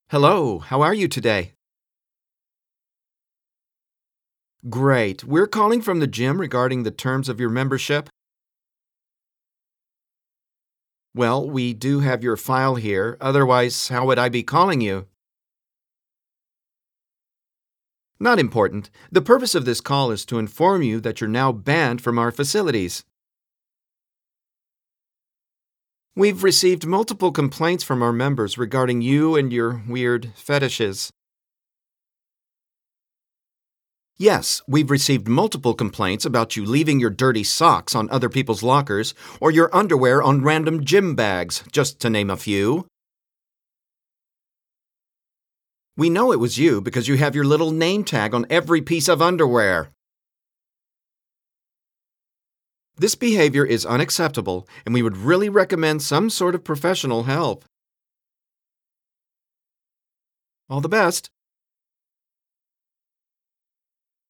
Hello, how are you today? Great. We're calling from the gym regarding the terms of your membership. Well, we do have your file here. Otherwise, how would I be calling you? Not important. The purpose of this call is to inform you that you're now banned from our facilities. We've received multiple complaints from our members regarding you and your weird fetishes. Yes, we've received multiple complaints about you leaving your dirty socks on other people's lockers or your underwear on random gym bags, just to name a few. We know it was you because you have your little name tag on every piece of underwear. This behavior is unacceptable, and we would really recommend some sort of professional help. All the best.